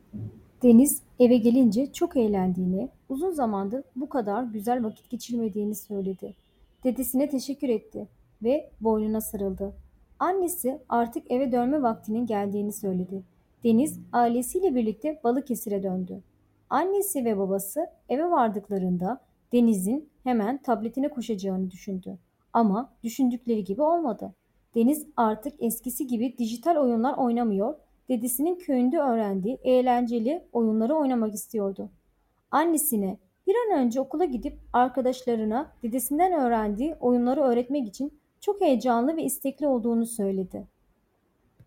Deniz eve gelince çok eğlendiğini, uzun zamandır bu kadar güzel vakit geçirmediğini söyledi. Dedesine teşekkür etti ve boynuna sarıldı. Annesi artık eve dönme vaktinin geldiğini söyledi. Deniz ailesiyle birlikte Balıkesir'e döndü. Annesi ve babası eve vardıklarında Deniz'in hemen tabletine koşacağını düşündü. Ama düşündükleri gibi olmadı. Deniz artık eskisi gibi dijital oyunlar oynamıyor, dedesinin köyünde öğrendiği eğlenceli oyunları oynamak istiyordu. Annesine bir an önce okula gidip arkadaşlarına dedesinden öğrendiği oyunları öğretmek için çok heyecanlı ve istekli olduğunu söyledi.